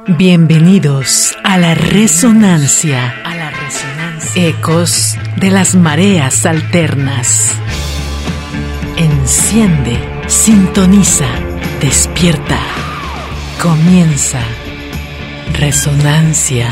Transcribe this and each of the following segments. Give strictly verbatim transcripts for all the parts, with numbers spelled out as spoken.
Bienvenidos a la resonancia, a la resonancia. Ecos de las mareas alternas. Enciende, sintoniza, despierta. Comienza Resonancia.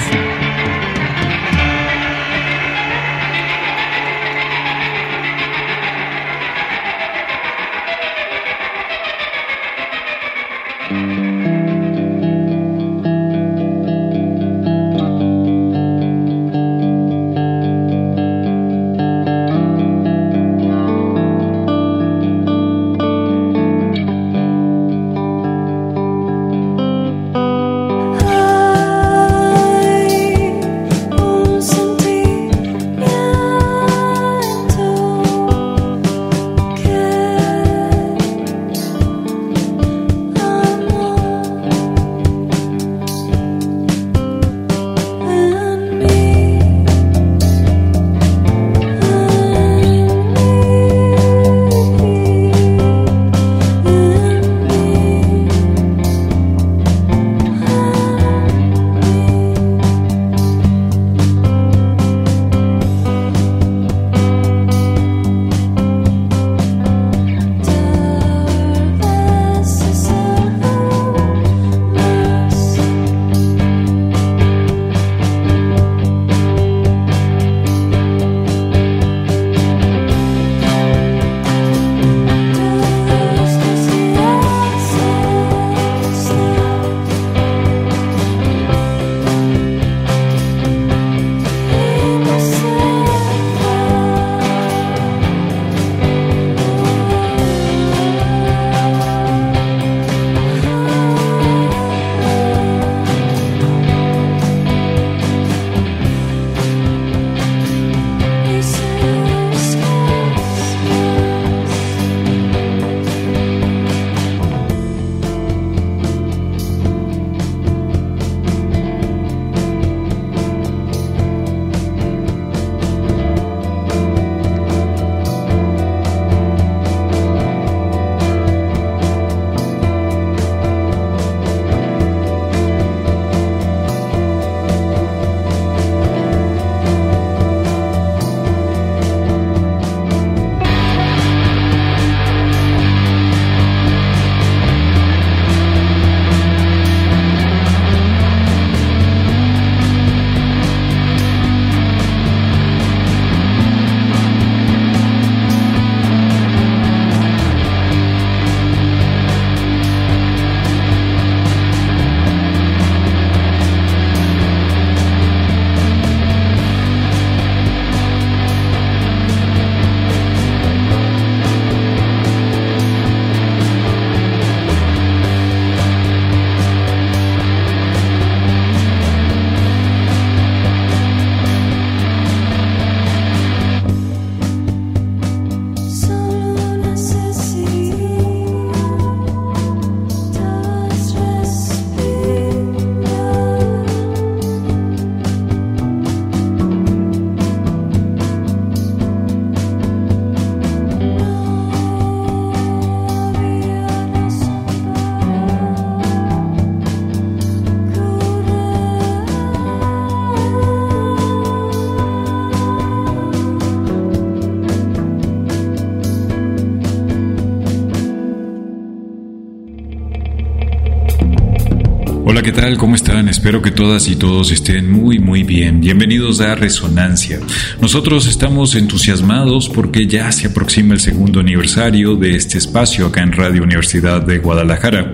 Hola, ¿qué tal? ¿Cómo están? Espero que todas y todos estén muy muy bien. Bienvenidos a Resonancia. Nosotros estamos entusiasmados porque ya se aproxima el segundo aniversario de este espacio acá en Radio Universidad de Guadalajara.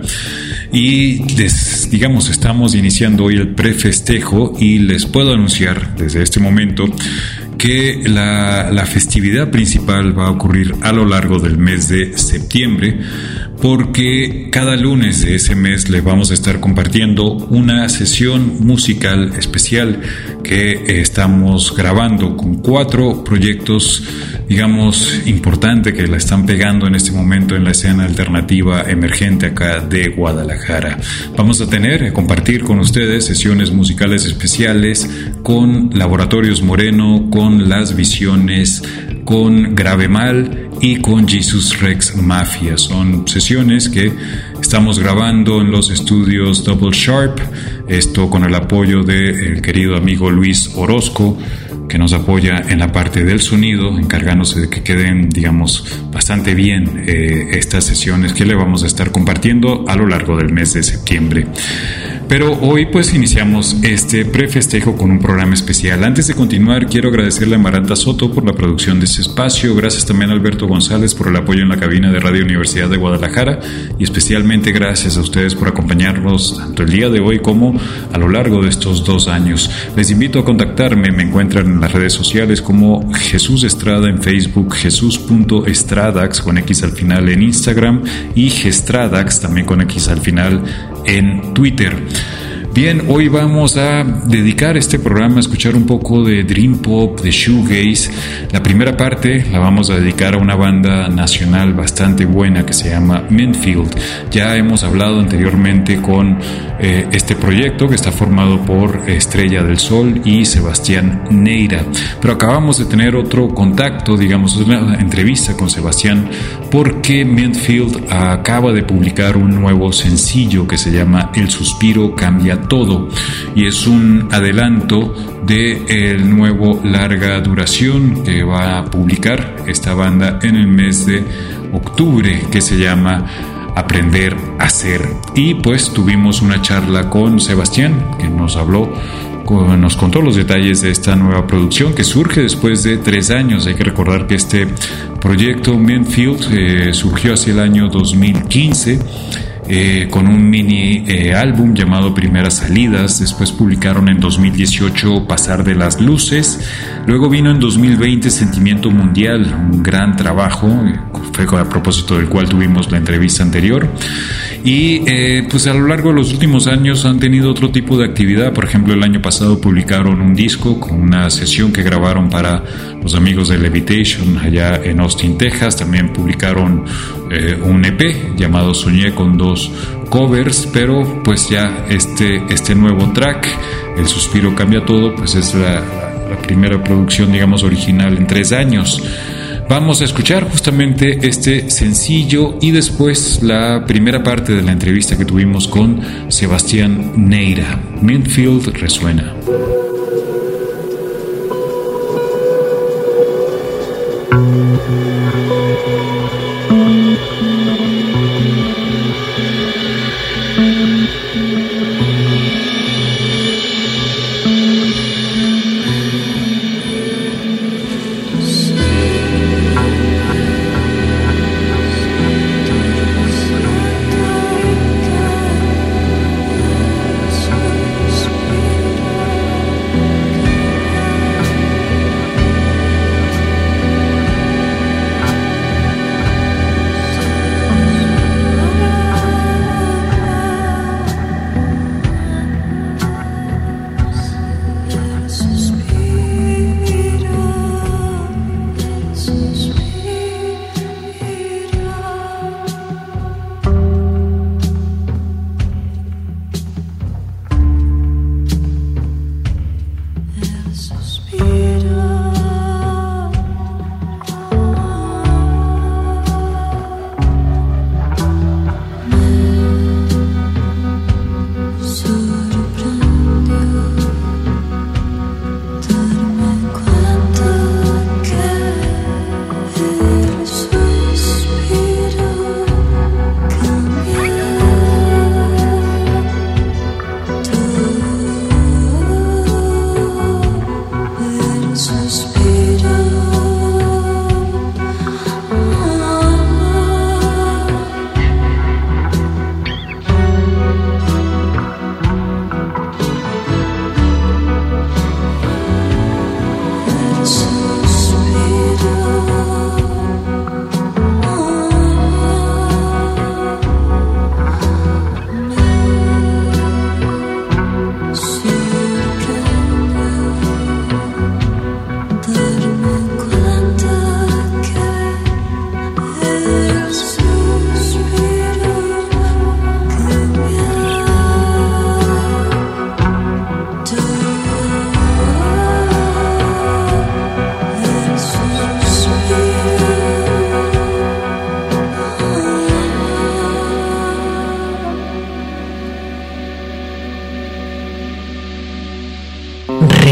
Y les, digamos, estamos iniciando hoy el prefestejo y les puedo anunciar desde este momento que la, la festividad principal va a ocurrir a lo largo del mes de septiembre, porque cada lunes de ese mes les vamos a estar compartiendo una sesión musical especial que estamos grabando con cuatro proyectos, digamos, importantes que la están pegando en este momento en la escena alternativa emergente acá de Guadalajara. Vamos a tener, a compartir con ustedes sesiones musicales especiales con Laboratorios Moreno, con Las Visiones, con Grave Mal y con Jesus Rex Mafia. Son sesiones que están Estamos grabando en los estudios Double Sharp, esto con el apoyo del querido amigo Luis Orozco, que nos apoya en la parte del sonido, encargándose de que queden, digamos, bastante bien eh, estas sesiones que le vamos a estar compartiendo a lo largo del mes de septiembre. Pero hoy pues iniciamos este prefestejo con un programa especial. Antes de continuar, quiero agradecerle a Maranta Soto por la producción de este espacio. Gracias también a Alberto González por el apoyo en la cabina de Radio Universidad de Guadalajara, y especialmente gracias a ustedes por acompañarnos tanto el día de hoy como a lo largo de estos dos años. Les invito a contactarme, me encuentran en las redes sociales como Jesús Estrada en Facebook, jesús.estradax con X al final en Instagram y Gestradax también con X al final en Twitter. Bien, hoy vamos a dedicar este programa a escuchar un poco de Dream Pop, de Shoegaze. La primera parte la vamos a dedicar a una banda nacional bastante buena que se llama Mintfield. Ya hemos hablado anteriormente con eh, este proyecto que está formado por Estrella del Sol y Sebastián Neira. Pero acabamos de tener otro contacto, digamos, una entrevista con Sebastián, porque Mintfield acaba de publicar un nuevo sencillo que se llama El Suspiro Cambia Todo, y es un adelanto de el nuevo larga duración que va a publicar esta banda en el mes de octubre, que se llama Aprender a Ser. Y pues tuvimos una charla con Sebastián, que nos habló, nos contó los detalles de esta nueva producción que surge después de tres años. Hay que recordar que este proyecto Mintfield eh, surgió hacia el año dos mil quince Eh, con un mini eh, álbum llamado Primeras Salidas. Después publicaron en dos mil dieciocho Pasar de las Luces. Luego vino en dos mil veinte Sentimiento Mundial, un gran trabajo, fue a propósito del cual tuvimos la entrevista anterior. Y eh, pues a lo largo de los últimos años han tenido otro tipo de actividad. Por ejemplo, el año pasado publicaron un disco con una sesión que grabaron para los amigos de Levitation allá en Austin, Texas. También publicaron eh, un E P llamado Soñé, con dos covers, pero pues ya este, este nuevo track, El Suspiro Cambia Todo, pues es la, la primera producción, digamos, original en tres años. Vamos a escuchar justamente este sencillo y después la primera parte de la entrevista que tuvimos con Sebastián Neira. Mintfield resuena. Suspiro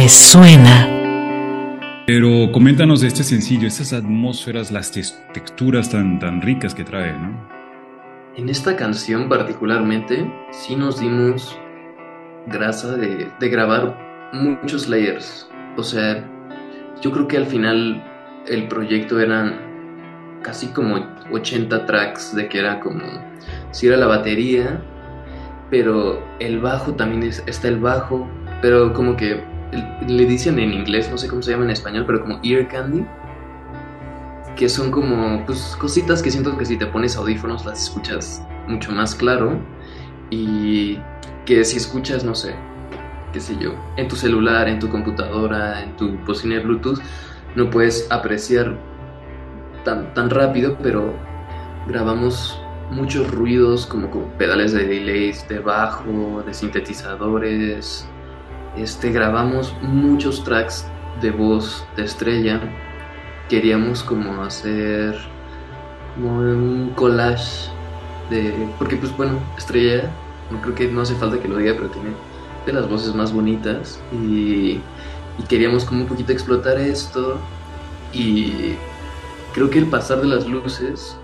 resuena. Pero coméntanos de este sencillo, estas atmósferas, las tes- texturas tan, tan ricas que trae, ¿no? En esta canción particularmente, sí nos dimos grasa de, de grabar muchos layers. O sea, yo creo que al final el proyecto eran casi como ochenta tracks, de que era como, sí era la batería, pero el bajo también es, está el bajo, pero como que el- le dicen en inglés, no sé cómo se llama en español, pero como ear candy, que son como pues cositas que siento que si te pones audífonos las escuchas mucho más claro, y que si escuchas, no sé, qué sé yo, en tu celular, en tu computadora, en tu bocina de Bluetooth, no puedes apreciar tan, tan rápido, pero grabamos muchos ruidos como con pedales de delays, de bajo, de sintetizadores. Este, grabamos muchos tracks de voz de Estrella. Queríamos como hacer como un collage de, porque pues bueno, Estrella, no creo que no hace falta que lo diga, pero tiene de las voces más bonitas, y, y queríamos como un poquito explotar esto, y creo que el pasar de las luces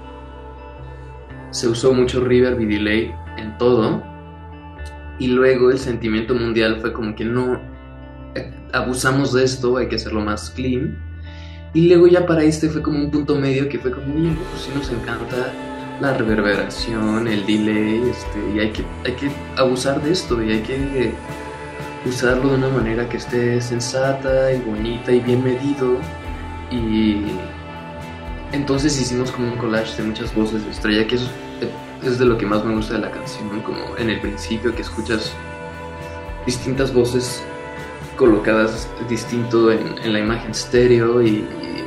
se usó mucho reverb y delay en todo, y luego el sentimiento mundial fue como que no, eh, abusamos de esto, hay que hacerlo más clean, y luego ya para este fue como un punto medio que fue como, oye, pues sí nos encanta la reverberación, el delay, este, y hay que, hay que abusar de esto, y hay que usarlo de una manera que esté sensata y bonita y bien medido, y entonces hicimos como un collage de muchas voces de Estrella, que eso es de lo que más me gusta de la canción, como en el principio, que escuchas distintas voces colocadas distinto en, en la imagen estéreo, y,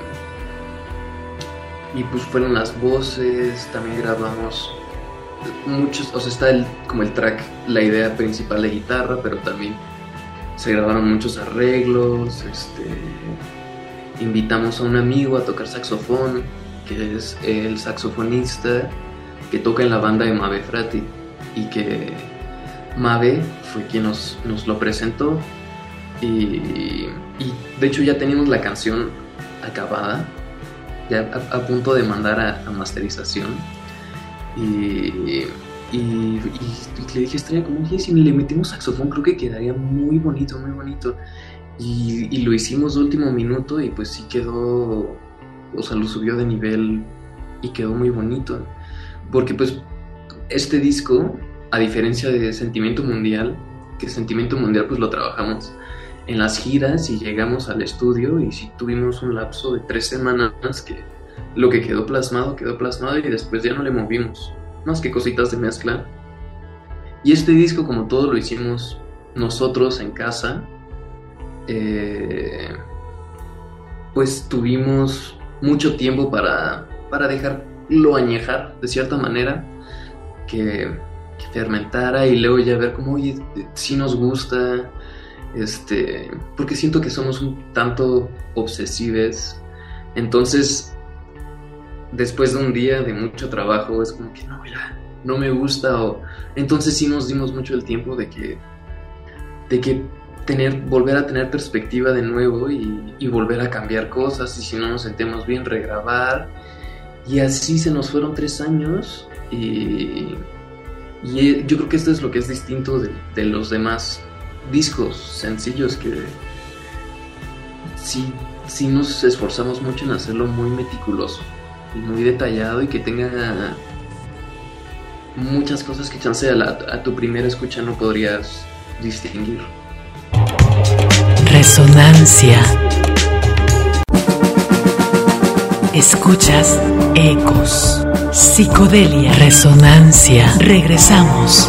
y, y pues fueron las voces. También grabamos muchos, o sea, está el, como el track, la idea principal de guitarra, pero también se grabaron muchos arreglos. Este, invitamos a un amigo a tocar saxofón, que es el saxofonista que toca en la banda de Mabe Frati, y que Mabe fue quien nos, nos lo presentó, y, y de hecho ya teníamos la canción acabada, ya a, a punto de mandar a, a masterización, y, y, y, y le dije a Estrella como, oye, si le metimos saxofón creo que quedaría muy bonito, muy bonito, y, y lo hicimos de último minuto, y pues sí quedó, o sea, lo subió de nivel y quedó muy bonito, porque pues este disco, a diferencia de Sentimiento Mundial, que Sentimiento Mundial pues lo trabajamos en las giras y llegamos al estudio, y sí tuvimos un lapso de tres semanas que lo que quedó plasmado, quedó plasmado, y después ya no le movimos, más que cositas de mezcla. Y este disco, como todo lo hicimos nosotros en casa, eh, pues tuvimos mucho tiempo para, para dejarlo añejar de cierta manera, que, que fermentara, y luego ya ver cómo, oye, si nos gusta, este, porque siento que somos un tanto obsesives. Entonces, después de un día de mucho trabajo, es como que no, mira, no me gusta, o entonces sí nos dimos mucho el tiempo de que, de que tener, volver a tener perspectiva de nuevo, y, y volver a cambiar cosas, y si no nos sentimos bien, regrabar, y así se nos fueron tres años, y, y yo creo que esto es lo que es distinto de, de los demás discos sencillos, que sí, sí nos esforzamos mucho en hacerlo muy meticuloso y muy detallado, y que tenga muchas cosas que chance a, la, a tu primera escucha no podrías distinguir. Resonancia. Escuchas ecos. Psicodelia. Resonancia. Regresamos.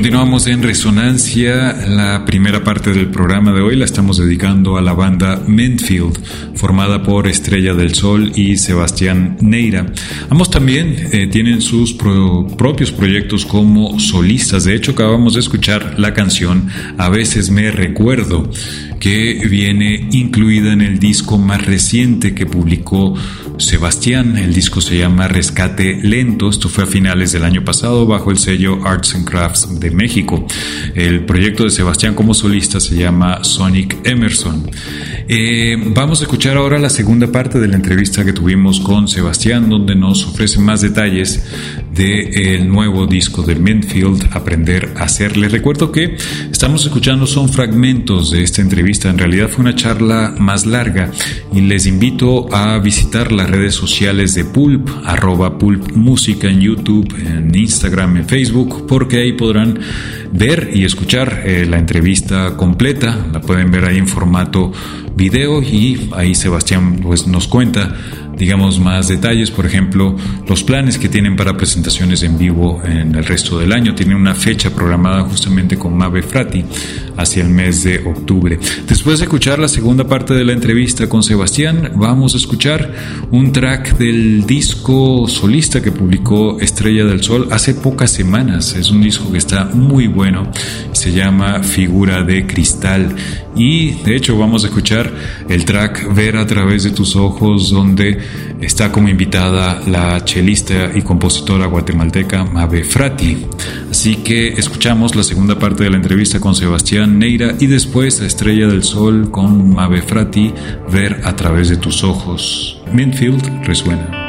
Continuamos en Resonancia. La primera parte del programa de hoy la estamos dedicando a la banda Mentfield, formada por Estrella del Sol y Sebastián Neira. Ambos también eh, tienen sus pro- propios proyectos como solistas. De hecho, acabamos de escuchar la canción A veces me recuerdo, que viene incluida en el disco más reciente que publicó Sebastián. El disco se llama Rescate Lento. Esto fue a finales del año pasado bajo el sello Arts and Crafts de México. El proyecto de Sebastián como solista se llama Sonic Emerson. Eh, vamos a escuchar ahora la segunda parte de la entrevista que tuvimos con Sebastián, donde nos ofrece más detalles del nuevo disco de Mentfield, Aprender a Ser. Les recuerdo que estamos escuchando son fragmentos de esta entrevista. En realidad fue una charla más larga y les invito a visitar las redes sociales de Pulp, arroba Pulp Música en YouTube, en Instagram, en Facebook, porque ahí podrán ver y escuchar eh, la entrevista completa. La pueden ver ahí en formato video y ahí Sebastián pues nos cuenta, digamos, más detalles. Por ejemplo, los planes que tienen para presentaciones en vivo en el resto del año. Tienen una fecha programada justamente con Mabe Frati hacia el mes de octubre. Después de escuchar la segunda parte de la entrevista con Sebastián, vamos a escuchar un track del disco solista que publicó Estrella del Sol hace pocas semanas. Es un disco que está muy bueno, se llama Figura de Cristal, y de hecho vamos a escuchar el track Ver a través de tus ojos, donde está como invitada la chelista y compositora guatemalteca Mabe Frati. Así que escuchamos la segunda parte de la entrevista con Sebastián Neira y después la Estrella del Sol con Mabe Frati, Ver a través de tus ojos. Mentfield resuena.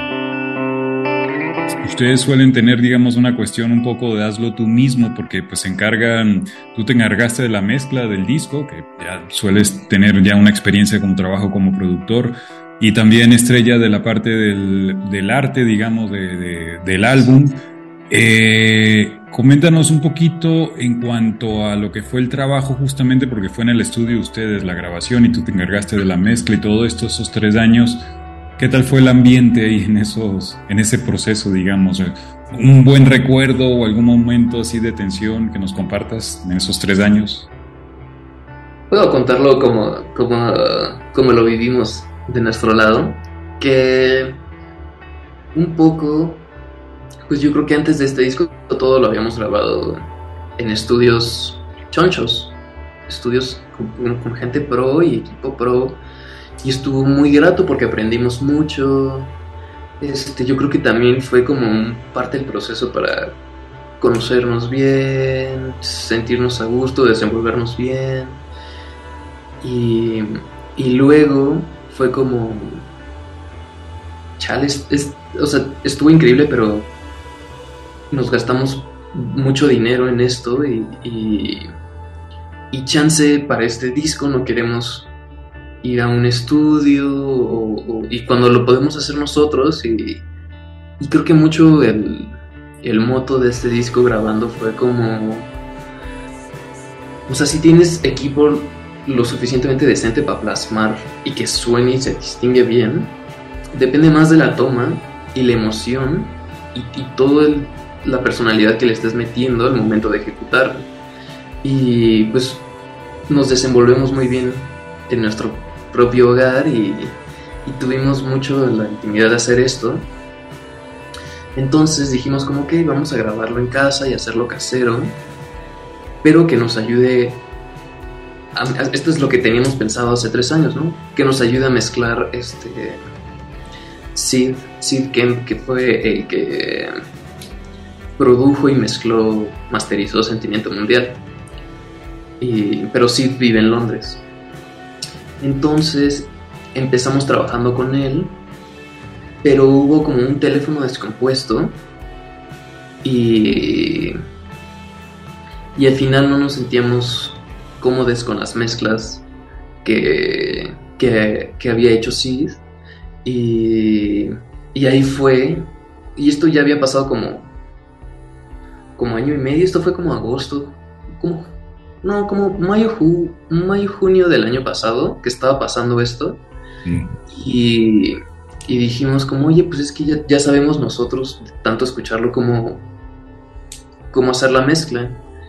Ustedes suelen tener, digamos, una cuestión un poco de hazlo tú mismo, porque pues se encargan, tú te encargaste de la mezcla del disco, que ya sueles tener ya una experiencia como trabajo como productor, y también Estrella de la parte del, del arte, digamos, de, de, del álbum. Eh, coméntanos un poquito en cuanto a lo que fue el trabajo, justamente porque fue en el estudio de ustedes la grabación y tú te encargaste de la mezcla y todo esto, esos tres años. ¿Qué tal fue el ambiente ahí en esos, en ese proceso, digamos? ¿Un buen recuerdo o algún momento así de tensión que nos compartas en esos tres años? Puedo contarlo como, como, como lo vivimos de nuestro lado, que un poco, pues yo creo que antes de este disco todo lo habíamos grabado en estudios chonchos, estudios con, con gente pro y equipo pro, y estuvo muy grato porque aprendimos mucho. Este, yo creo que también fue como un parte del proceso para conocernos bien, sentirnos a gusto, desenvolvernos bien, y, y luego fue como, chale, es, es, o sea, estuvo increíble, pero nos gastamos mucho dinero en esto y, y, y chance para este disco no queremos ir a un estudio o, o, y cuando lo podemos hacer nosotros, y, y creo que mucho el, el moto de este disco grabando fue como, o sea, si tienes equipo lo suficientemente decente para plasmar y que suene y se distingue bien, depende más de la toma y la emoción y, y toda la personalidad que le estés metiendo al momento de ejecutar. Y pues nos desenvolvemos muy bien en nuestro propio hogar y, y tuvimos mucho la intimidad de hacer esto. Entonces dijimos como que okay, vamos a grabarlo en casa y hacerlo casero, pero que nos ayude a, a, esto es lo que teníamos pensado hace tres años, ¿no? Que nos ayude a mezclar este Sid, Sid Kemp, que fue el que produjo y mezcló, masterizó Sentimiento Mundial, y, pero Sid vive en Londres. Entonces empezamos trabajando con él, pero hubo como un teléfono descompuesto y, y al final no nos sentíamos cómodos con las mezclas que, que, que había hecho Sid, y, y ahí fue, y esto ya había pasado como, como año y medio, esto fue como agosto, como... No, como mayo, ju- mayo, junio del año pasado que estaba pasando esto. Sí. Y, y dijimos como, oye, pues es que ya, ya sabemos nosotros, tanto escucharlo como, como hacer la mezcla.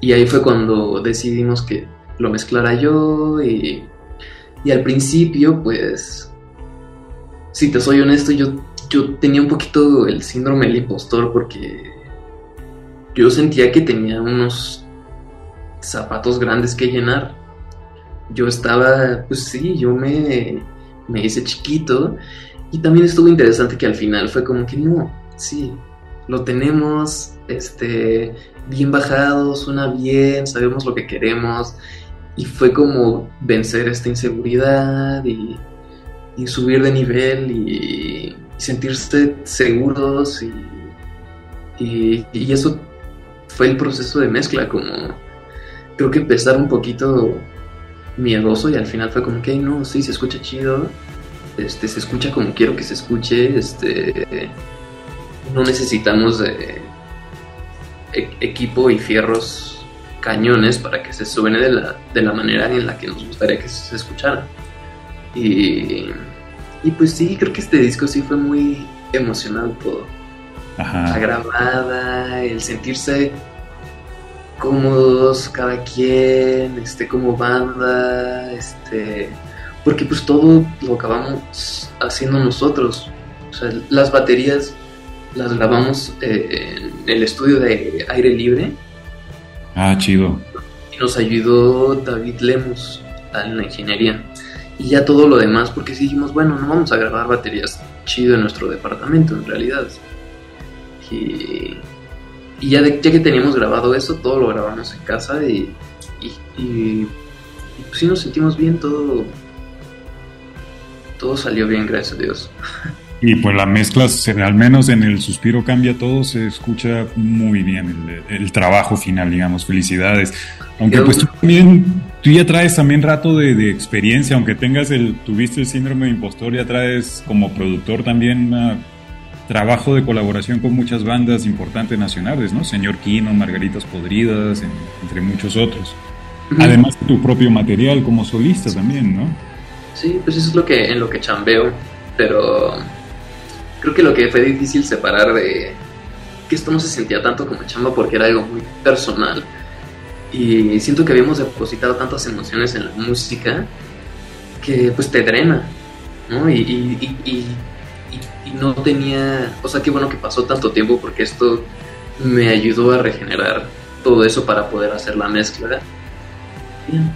y ahí fue cuando decidimos que lo mezclara yo y, y al principio, pues, si te soy honesto, yo, yo tenía un poquito el síndrome del impostor porque yo sentía que tenía unos zapatos grandes que llenar. Yo estaba, pues sí, yo me, me hice chiquito y también estuvo interesante que al final fue como que no, sí, lo tenemos este, bien bajado, suena bien, sabemos lo que queremos y fue como vencer esta inseguridad y, y subir de nivel y, y sentirse seguros y, y, y eso fue el proceso de mezcla, como creo que empezar un poquito miedoso y al final fue como que no, sí, se escucha chido, este, se escucha como quiero que se escuche, este, no necesitamos de e- equipo y fierros cañones para que se suene de la, de la manera en la que nos gustaría que se escuchara. Y, y pues sí, creo que este disco sí fue muy emocional todo. Ajá. La grabada, el sentirse cómodos cada quien, este, como banda, este, porque pues todo lo acabamos haciendo nosotros. O sea, las baterías las grabamos eh, en el estudio de Aire Libre. Ah, chido. Y nos ayudó David Lemus en la ingeniería. Y ya todo lo demás, porque sí dijimos, bueno, no vamos a grabar baterías chido en nuestro departamento, en realidad. Y, y ya, de, ya que teníamos grabado eso, todo lo grabamos en casa y, y, y, y pues sí nos sentimos bien, todo, todo salió bien, gracias a Dios. Y pues la mezcla, al menos en el Suspiro Cambia Todo, se escucha muy bien el, el trabajo final, digamos, felicidades. Aunque pues tú también, tú ya traes también rato de, de experiencia, aunque tengas el, tuviste el síndrome de impostor, ya traes como productor también uh, trabajo de colaboración con muchas bandas importantes nacionales, ¿no? Señor Kino, Margaritas Podridas, en, entre muchos otros. Uh-huh. Además de tu propio material como solista también, ¿no? Sí, pues eso es lo que, en lo que chambeo, pero creo que lo que fue difícil separar de que esto no se sentía tanto como chamba porque era algo muy personal y siento que habíamos depositado tantas emociones en la música que pues te drena, ¿no? Y, y, y, y, y, y no tenía, o sea, qué bueno que pasó tanto tiempo porque esto me ayudó a regenerar todo eso para poder hacer la mezcla. Bien.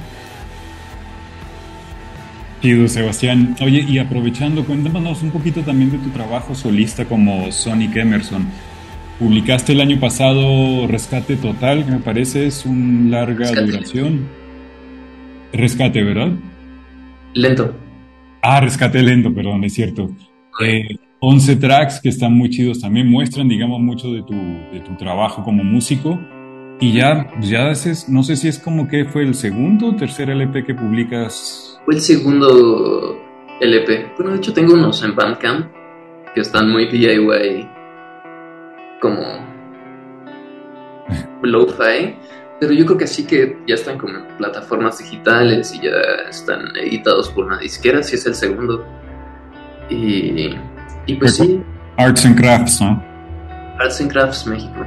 Chido, Sebastián. Oye, y aprovechando, cuéntanos un poquito también de tu trabajo solista como Sonic Emerson. Publicaste el año pasado Rescate Total, que me parece es una larga Rescate. duración. Rescate, ¿verdad? Lento. Ah, Rescate Lento, perdón, es cierto. Eh, once tracks que están muy chidos también, muestran, digamos, mucho de tu, de tu trabajo como músico. Y ya, ya haces, no sé si es como que fue el segundo o tercer L P que publicas. Fue el segundo L P. Bueno, de hecho tengo unos en Bandcamp que están muy D I Y, como lo-fi, pero yo creo que sí que ya están como en plataformas digitales y ya están editados por una disquera, sí es el segundo. Y, y pues sí. Arts and Crafts, ¿no? Arts and Crafts México.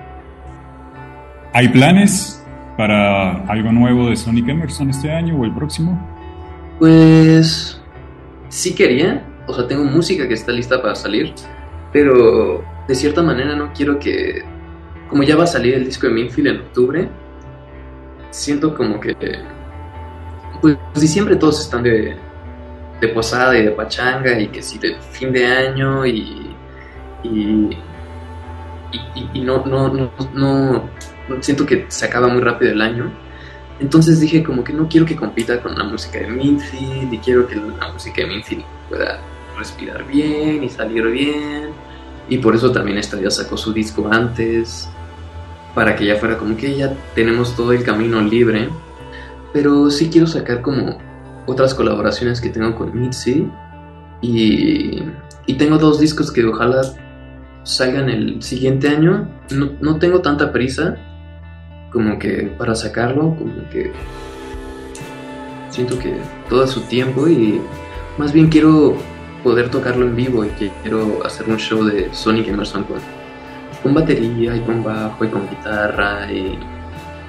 ¿Hay planes para algo nuevo de Sonic Emerson este año o el próximo? Pues sí quería, o sea, tengo música que está lista para salir, pero de cierta manera no quiero que, como ya va a salir el disco de Minfield en octubre, siento como que, pues diciembre todos están de, de posada y de pachanga y que sí de fin de año y y, y, y no, no, no, no, no, siento que se acaba muy rápido el año. Entonces dije como que no quiero que compita con la música de Minfield y quiero que la música de Minfield pueda respirar bien y salir bien, y por eso también esta ya sacó su disco antes, para que ya fuera como que ya tenemos todo el camino libre. Pero sí quiero sacar como otras colaboraciones que tengo con Mitzi y, y tengo dos discos que ojalá salgan el siguiente año. No, no tengo tanta prisa como que para sacarlo, como que siento que todo a su tiempo y más bien quiero poder tocarlo en vivo y que quiero hacer un show de Sonic Emerson con, con batería y con bajo y con guitarra y,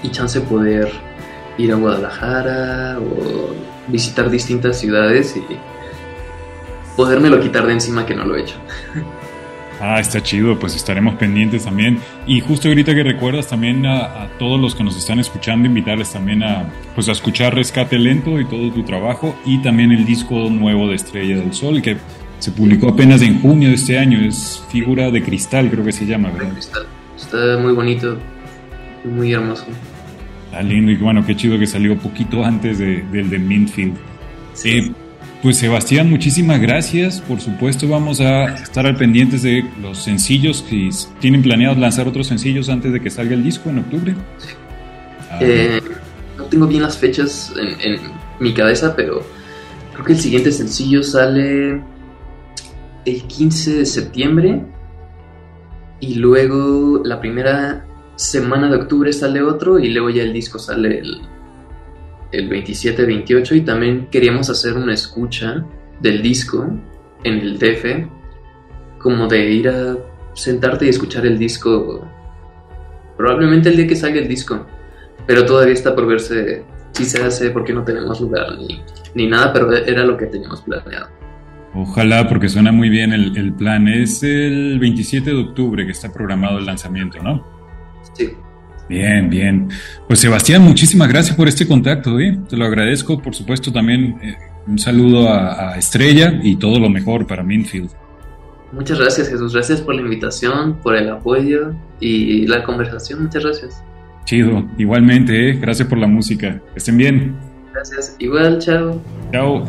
y chance poder ir a Guadalajara o visitar distintas ciudades y podérmelo quitar de encima, que no lo he hecho. Ah, está chido, pues estaremos pendientes también. Y justo ahorita que recuerdas también a, a todos los que nos están escuchando, invitarles también a, pues a escuchar Rescate Lento y todo tu trabajo, y también el disco nuevo de Estrella del Sol, que se publicó apenas en junio de este año. Es Figura de Cristal, creo que se llama, ¿verdad? De cristal. Está muy bonito, muy hermoso. Está lindo, y bueno, qué chido que salió poquito antes de, del de Mintfield. Sí. Eh, Pues Sebastián, muchísimas gracias. Por supuesto vamos a estar al pendientes de los sencillos. Que ¿tienen planeado lanzar otros sencillos antes de que salga el disco en octubre? Sí. Ah, Eh, no tengo bien las fechas en, en mi cabeza, pero creo que el siguiente sencillo sale el quince de septiembre y luego la primera semana de octubre sale otro y luego ya el disco sale el, el veintisiete veintiocho, y también queríamos hacer una escucha del disco en el D F, como de ir a sentarte y escuchar el disco probablemente el día que salga el disco, pero todavía está por verse si se hace porque no tenemos lugar ni, ni nada, pero era lo que teníamos planeado. Ojalá, porque suena muy bien el, el plan. Es el veintisiete de octubre que está programado el lanzamiento, ¿no? Sí. Bien, bien. Pues Sebastián, muchísimas gracias por este contacto, ¿eh? Te lo agradezco. Por supuesto también eh, un saludo a, a Estrella y todo lo mejor para Mintfield. Muchas gracias, Jesús. Gracias por la invitación, por el apoyo y la conversación. Muchas gracias. Chido. Igualmente, ¿eh? Gracias por la música. Que estén bien. Gracias. Igual, chao. Chao.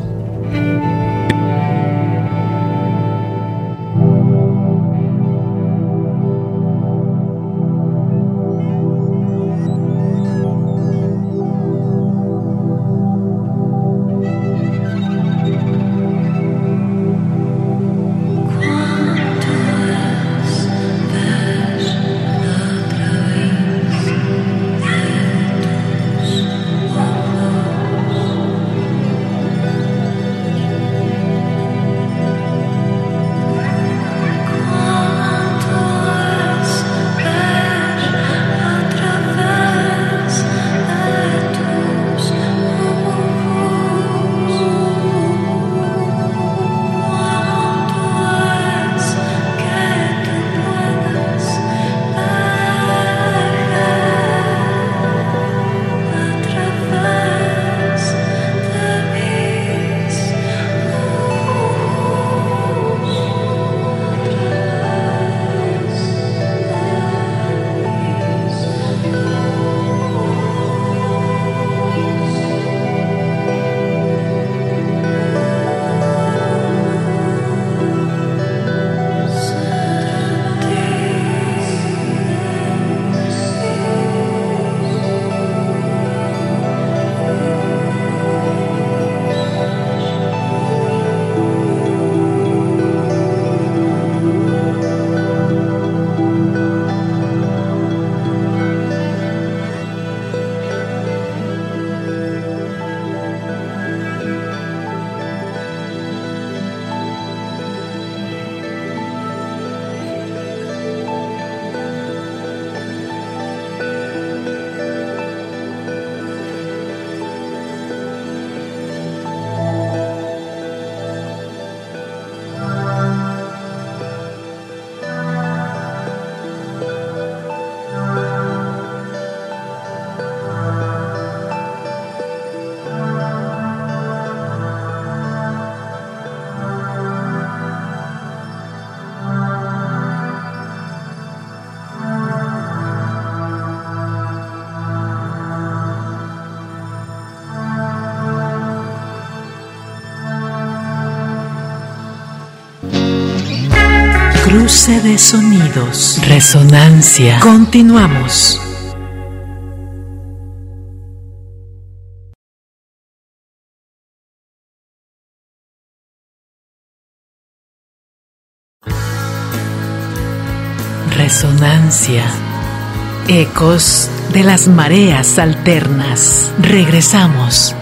Cruce de sonidos. Resonancia. Continuamos. Resonancia. Ecos de las mareas alternas. Regresamos.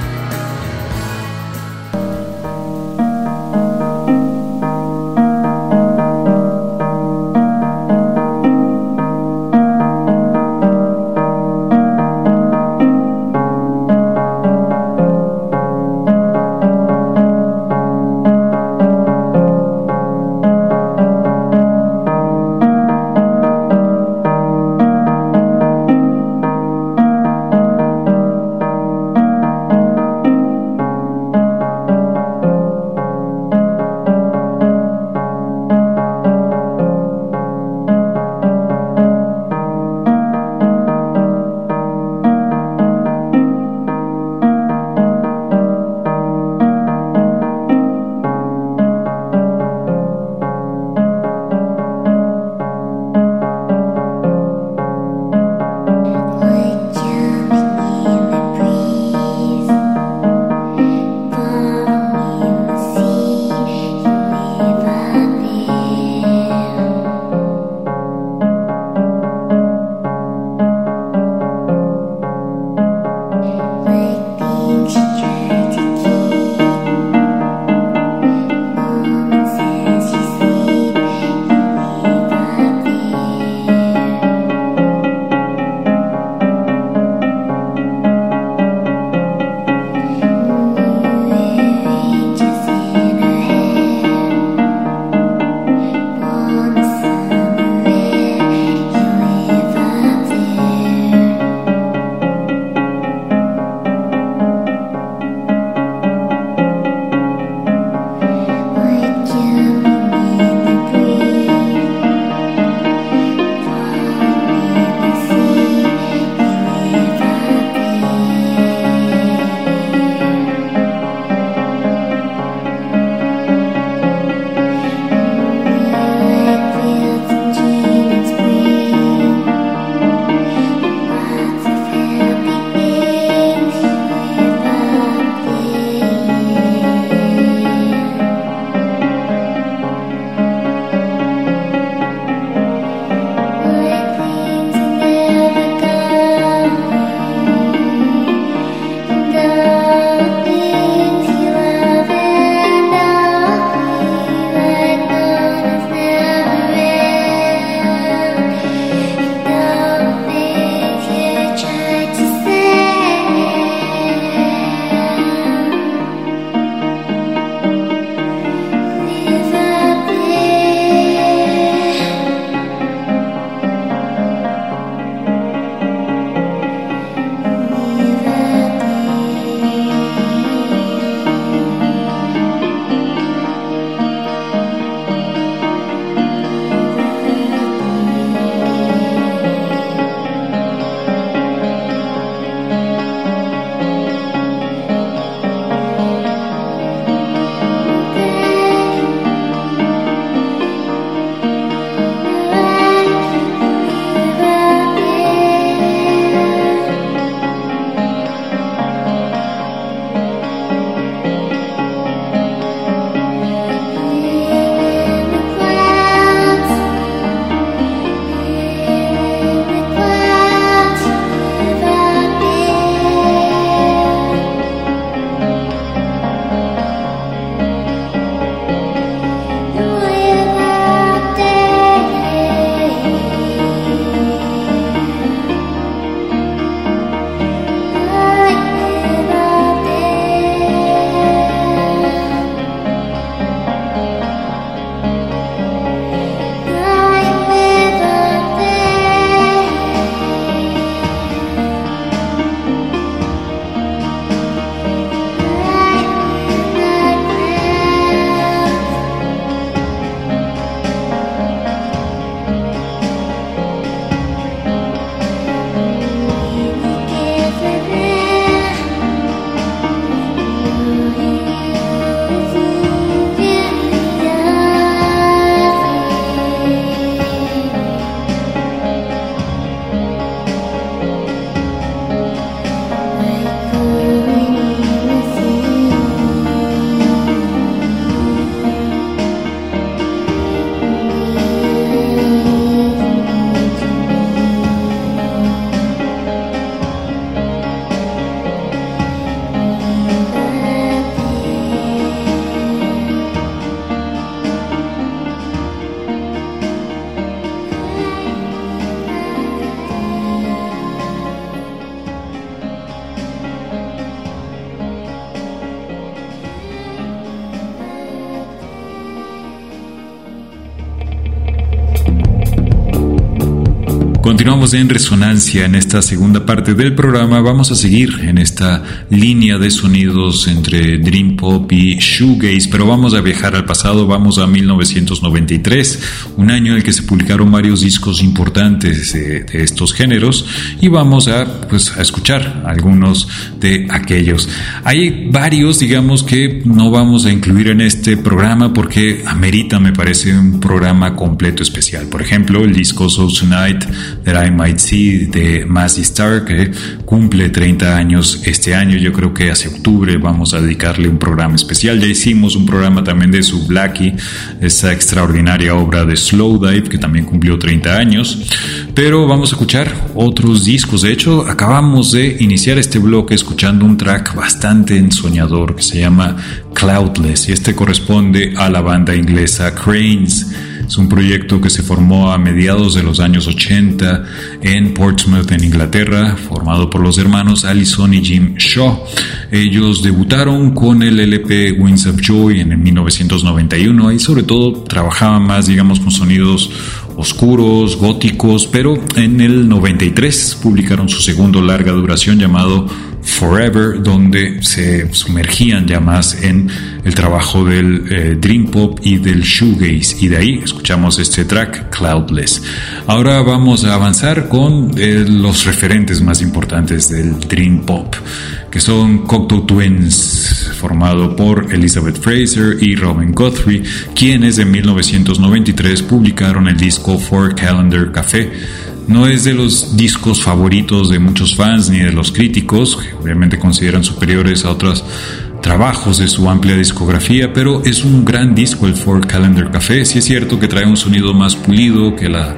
Continuamos en Resonancia. En esta segunda parte del programa vamos a seguir en esta línea de sonidos entre Dream Pop y Shoegaze, pero vamos a viajar al pasado, vamos a mil novecientos noventa y tres, un año en el que se publicaron varios discos importantes de, de estos géneros, y vamos a, pues, a escuchar algunos de aquellos. Hay varios, digamos, que no vamos a incluir en este programa porque amerita, me parece, un programa completo especial. Por ejemplo, el disco So Tonight That I Might See de Mazzy Star, que cumple treinta años este año. Yo creo que hacia octubre vamos a dedicarle un programa especial. Ya hicimos un programa también de su Blackie, esa extraordinaria obra de Slowdive, que también cumplió treinta años. Pero vamos a escuchar otros discos. De hecho, acabamos de iniciar este bloque escuchando un track bastante ensoñador que se llama Cloudless, y este corresponde a la banda inglesa Cranes. Es un proyecto que se formó a mediados de los años ochenta en Portsmouth, en Inglaterra, formado por los hermanos Alison y Jim Shaw. Ellos debutaron con el L P Winds of Joy en el mil novecientos noventa y uno y sobre todo trabajaban más, digamos, con sonidos oscuros, góticos, pero en el noventa y tres publicaron su segundo larga duración llamado Forever, donde se sumergían ya más en el trabajo del eh, Dream Pop y del Shoegaze, y de ahí escuchamos este track Cloudless. Ahora vamos a avanzar con eh, los referentes más importantes del Dream Pop, que son Cocteau Twins, formado por Elizabeth Fraser y Robin Guthrie, quienes en mil novecientos noventa y tres publicaron el disco Four Calendar Café. No es de los discos favoritos de muchos fans ni de los críticos, que obviamente consideran superiores a otros trabajos de su amplia discografía, pero es un gran disco el Four Calendar Café. Sí es cierto que trae un sonido más pulido, que la,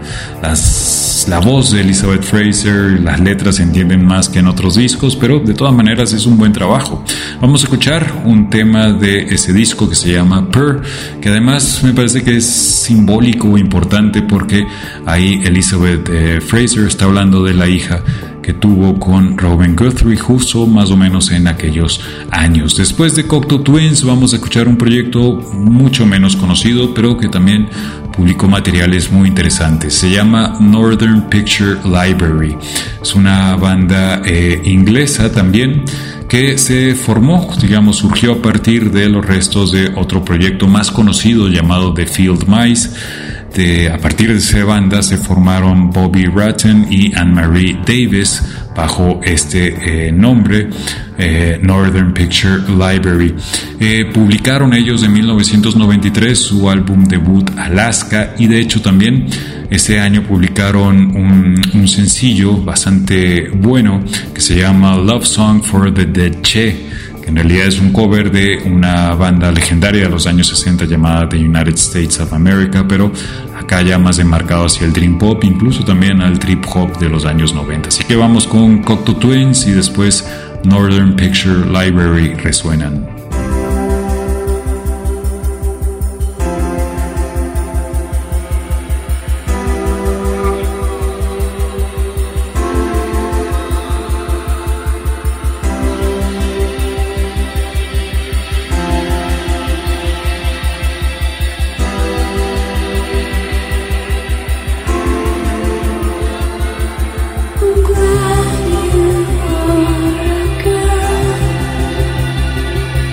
las, la voz de Elizabeth Fraser, las letras se entienden más que en otros discos, pero de todas maneras es un buen trabajo. Vamos a escuchar un tema de ese disco que se llama Purr, que además me parece que es simbólico o importante porque ahí Elizabeth eh, Fraser está hablando de la hija que tuvo con Robin Guthrie justo más o menos en aquellos años. Después de Cocteau Twins vamos a escuchar un proyecto mucho menos conocido, pero que también publicó materiales muy interesantes. Se llama Northern Picture Library. Es una banda eh, inglesa también, que se formó, digamos, surgió a partir de los restos de otro proyecto más conocido llamado The Field Mice. De, a partir de esa banda se formaron Bobby Ratton y Anne-Marie Davis bajo este eh, nombre, eh, Northern Picture Library. Eh, publicaron ellos en mil novecientos noventa y tres su álbum debut Alaska, y de hecho también ese año publicaron un, un sencillo bastante bueno que se llama Love Song for the Dead Che, que en realidad es un cover de una banda legendaria de los años sesenta llamada The United States of America, pero acá ya más enmarcado hacia el Dream Pop, incluso también al Trip Hop de los años noventa. Así que vamos con Cocteau Twins y después Northern Picture Library resuenan. Glad you are a girl.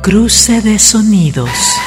Cruce de sonidos.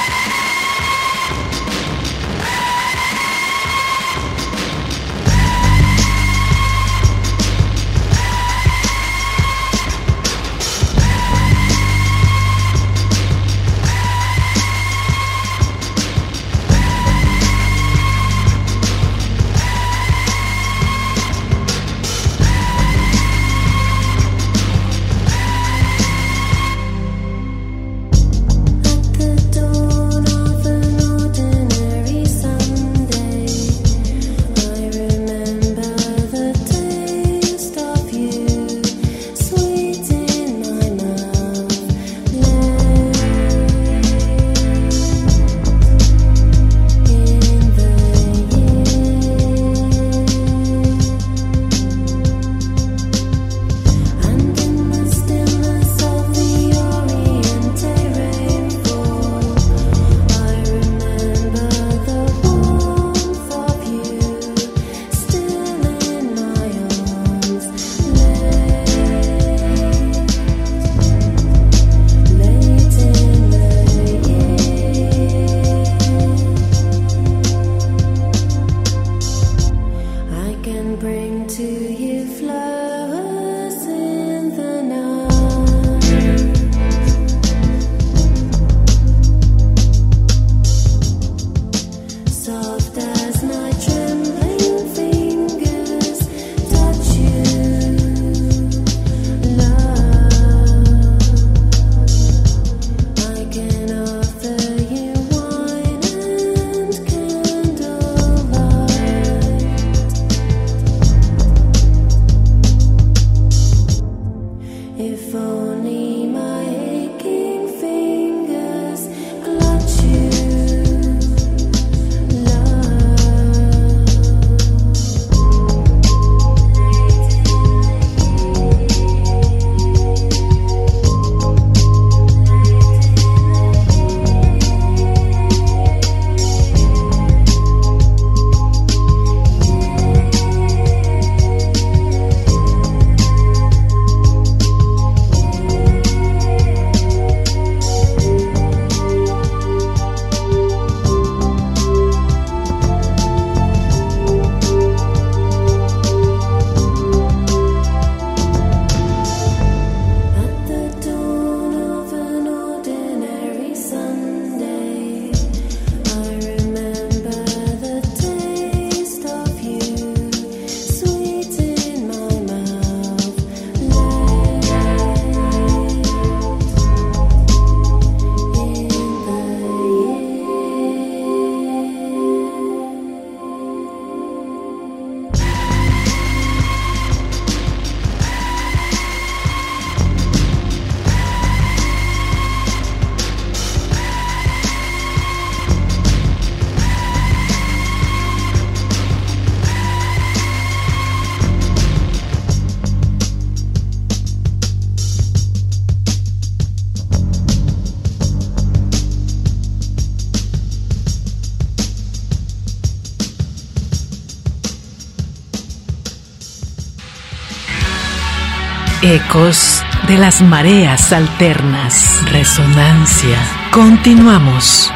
Ecos de las mareas alternas. Resonancia. Continuamos.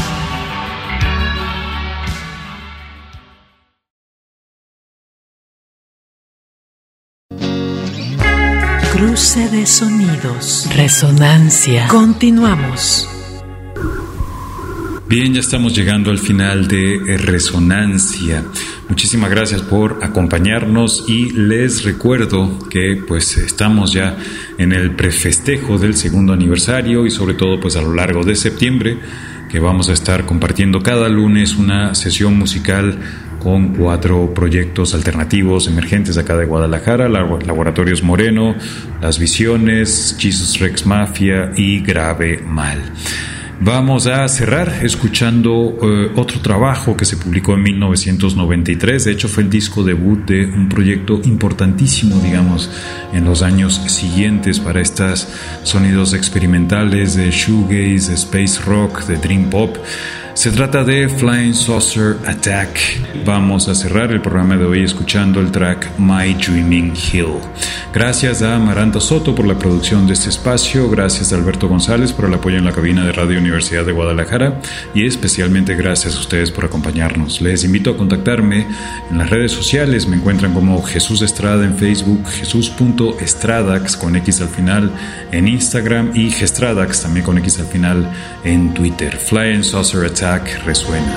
Cruce de sonidos. Resonancia. Continuamos. Bien, ya estamos llegando al final de Resonancia. Muchísimas gracias por acompañarnos y les recuerdo que pues estamos ya en el prefestejo del segundo aniversario y sobre todo pues a lo largo de septiembre, que vamos a estar compartiendo cada lunes una sesión musical con cuatro proyectos alternativos emergentes acá de Guadalajara: Laboratorios Moreno, Las Visiones, Jesus Rex Mafia y Grave Mal. Vamos a cerrar escuchando uh, otro trabajo que se publicó en mil novecientos noventa y tres. De hecho, fue el disco debut de un proyecto importantísimo, digamos, en los años siguientes para estos sonidos experimentales de shoegaze, de space rock, de dream pop. Se trata de Flying Saucer Attack. Vamos a cerrar el programa de hoy escuchando el track My Dreaming Hill. Gracias a Amaranta Soto por la producción de este espacio, gracias a Alberto González por el apoyo en la cabina de Radio Universidad de Guadalajara y especialmente gracias a ustedes por acompañarnos. Les invito a contactarme en las redes sociales, me encuentran como Jesús Estrada en Facebook, jesús punto estradax con X al final en Instagram y Gestradax también con X al final en Twitter. Flying Saucer Attack resuena.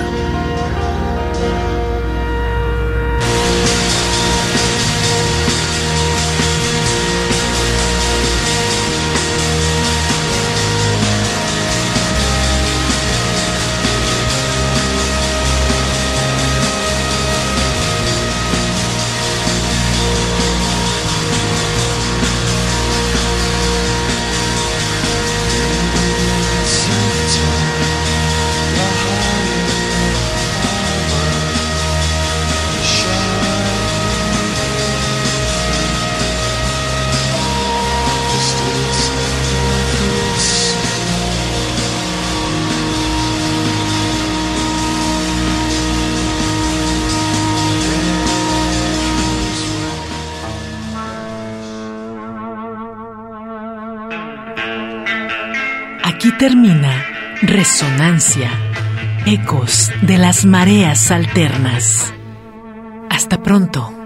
Aquí termina Resonancia, ecos de las mareas alternas. Hasta pronto.